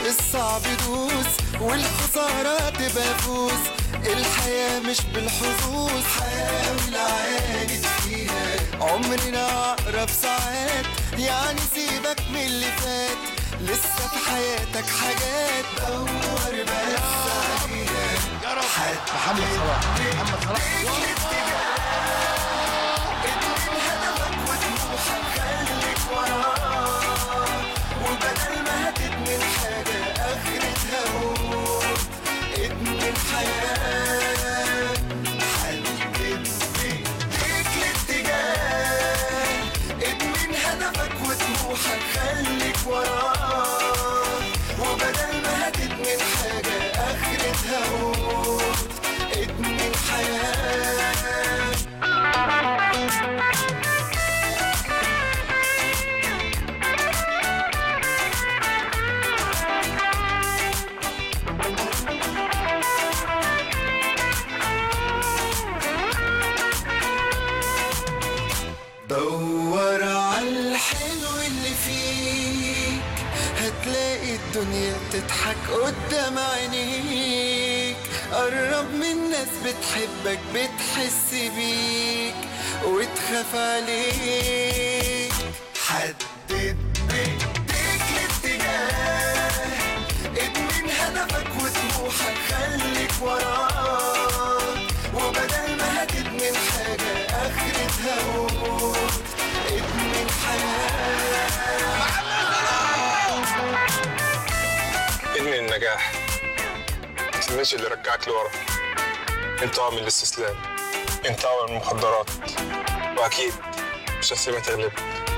الصعب دوس والخسارة تبقى فوز. الحياة مش بالحظوظ، حاول عاند فيها. عمرنا أقرب ساعات، يعني سيبك من اللي فات. لسه في حياتك حاجات دور بس عليها. محمد صلاح ادمن هدفك وطموحك خليك وراه، وبدل ما هتدمن حاجة آخرتها موت. ادمن حياة، حدد بإيديك الاتجاه. ادمن هدفك وطموحك خليك وراه، وبدل ما هتدمن حاجة آخرتها موت. ادمن حياة. دور عالحلو اللي فيك، هتلاقي الدنيا بتضحك قدام عينيك. قرب من ناس بتحبك بتحس بيك وتخاف عليك. حدد بإيديك الاتجاه. ادمن هدفك وطموحك خليك وراه، وبدل ما هتدمن حاجة آخرتها موت. ادمن حياة. ادمن النجاح، متستناش اللي يرجعك لورا. انت من الاستسلام، انت من المخدرات، واكيد مش هسيبها تغلبك.